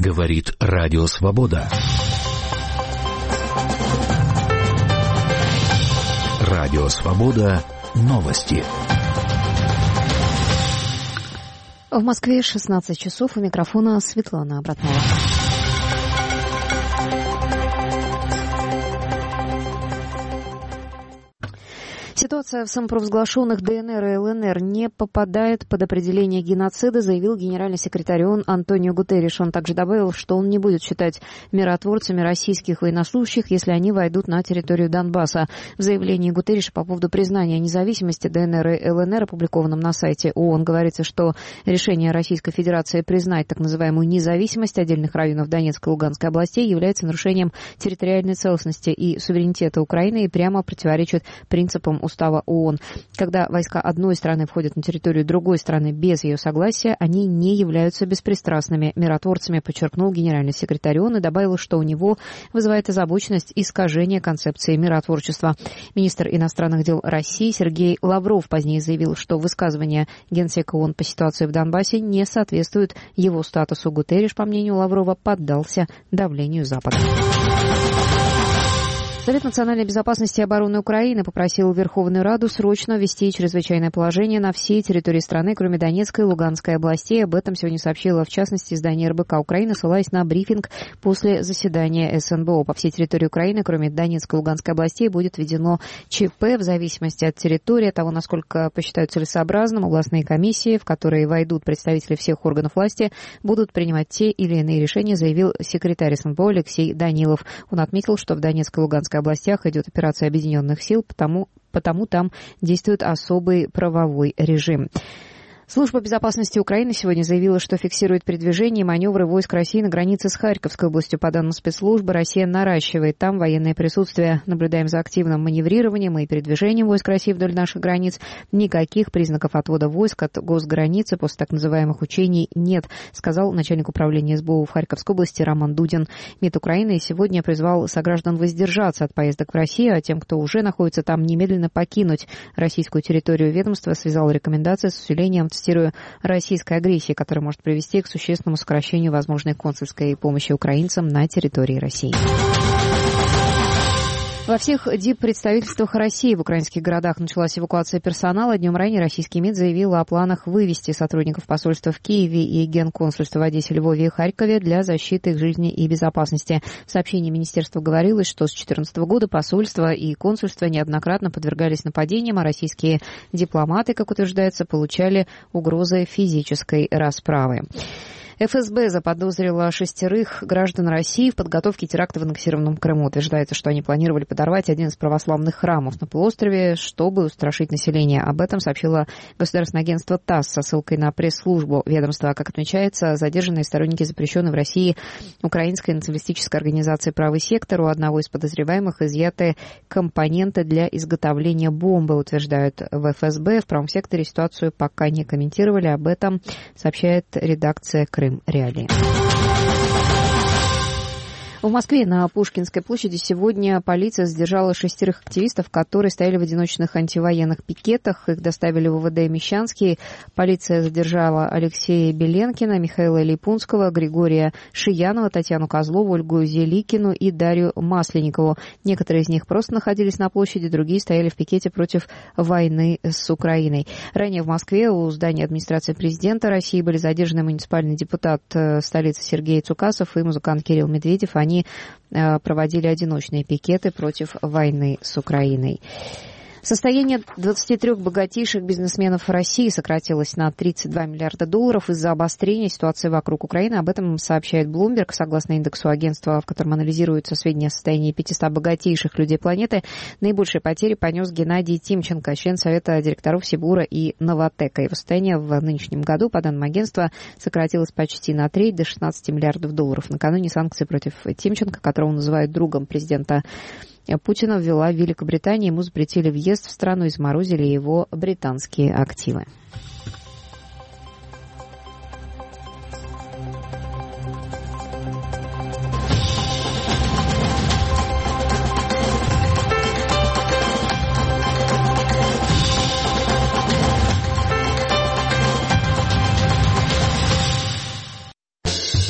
Говорит Радио Свобода. Радио Свобода. Новости. В Москве 16 часов. У микрофона Светлана Обратнова. Ситуация в самопровозглашенных ДНР и ЛНР не попадает под определение геноцида, заявил генеральный секретарь ООН Антонио Гутерриш. Он также добавил, что он не будет считать миротворцами российских военнослужащих, если они войдут на территорию Донбасса. В заявлении Гутерриша по поводу признания независимости ДНР и ЛНР, опубликованном на сайте ООН, говорится, что решение Российской Федерации признать так называемую независимость отдельных районов Донецкой и Луганской областей является нарушением территориальной целостности и суверенитета Украины и прямо противоречит принципам Устава ООН. Когда войска одной страны входят на территорию другой страны без ее согласия, они не являются беспристрастными миротворцами, подчеркнул генеральный секретарь ООН и добавил, что у него вызывает озабоченность искажение концепции миротворчества. Министр иностранных дел России Сергей Лавров позднее заявил, что высказывания генсека ООН по ситуации в Донбассе не соответствуют его статусу. Гутерриш, по мнению Лаврова, поддался давлению Запада. Совет национальной безопасности и обороны Украины попросил Верховную Раду срочно ввести чрезвычайное положение на всей территории страны, кроме Донецкой и Луганской областей. Об этом сегодня сообщило, в частности, издание РБК Украины, ссылаясь на брифинг после заседания СНБО. По всей территории Украины, кроме Донецкой и Луганской областей, будет введено ЧП в зависимости от территории, от того, насколько посчитают целесообразным. Областные комиссии, в которые войдут представители всех органов власти, будут принимать те или иные решения, заявил секретарь СНБО Алексей Данилов. Он отметил, что в Донецкой и Луганской областях идет операция объединенных сил, потому там действует особый правовой режим. Служба безопасности Украины сегодня заявила, что фиксирует передвижение и маневры войск России на границе с Харьковской областью. По данным спецслужбы, Россия наращивает там военное присутствие. Наблюдаем за активным маневрированием и передвижением войск России вдоль наших границ. Никаких признаков отвода войск от госграницы после так называемых учений нет, сказал начальник управления СБУ в Харьковской области Роман Дудин. МИД Украины сегодня призвал сограждан воздержаться от поездок в Россию, а тем, кто уже находится там, немедленно покинуть российскую территорию. Ведомство связало рекомендации с усилением, цитирую, российской агрессии, которая может привести к существенному сокращению возможной консульской помощи украинцам на территории России. Во всех диппредставительствах России в украинских городах началась эвакуация персонала. Днем ранее российский МИД заявил о планах вывести сотрудников посольства в Киеве и генконсульства в Одессе, Львове и Харькове для защиты их жизни и безопасности. В сообщении министерства говорилось, что с 2014 года посольства и консульства неоднократно подвергались нападениям, а российские дипломаты, как утверждается, получали угрозы физической расправы. ФСБ заподозрила 6 граждан России в подготовке теракта в аннексированном Крыму. Утверждается, что они планировали подорвать один из православных храмов на полуострове, чтобы устрашить население. Об этом сообщило государственное агентство ТАСС со ссылкой на пресс-службу ведомства. Как отмечается, задержанные сторонники запрещенной в России украинской националистической организации «Правый сектор». У одного из подозреваемых изъяты компоненты для изготовления бомбы, утверждают в ФСБ. В правом секторе ситуацию пока не комментировали. Об этом сообщает редакция «Крым Реалии». В Москве на Пушкинской площади сегодня полиция задержала 6 активистов, которые стояли в одиночных антивоенных пикетах. Их доставили в УВД Мещанский. Полиция задержала Алексея Беленкина, Михаила Липунского, Григория Шиянова, Татьяну Козлову, Ольгу Зеликину и Дарью Масленникову. Некоторые из них просто находились на площади, другие стояли в пикете против войны с Украиной. Ранее в Москве у здания администрации президента России были задержаны муниципальный депутат столицы Сергей Цукасов и музыкант Кирилл Медведев. Они проводили одиночные пикеты против войны с Украиной. Состояние 23 богатейших бизнесменов России сократилось на $32 миллиарда из-за обострения ситуации вокруг Украины. Об этом сообщает Bloomberg. Согласно индексу агентства, в котором анализируются сведения о состоянии 500 богатейших людей планеты, наибольшие потери понес Геннадий Тимченко, член Совета директоров Сибура и Новатэка. Его состояние в нынешнем году, по данным агентства, сократилось почти на треть, до $16 миллиардов. Накануне санкции против Тимченко, которого называют другом президента Путина, ввела Великобритания. Ему запретили въезд в страну и заморозили его британские активы.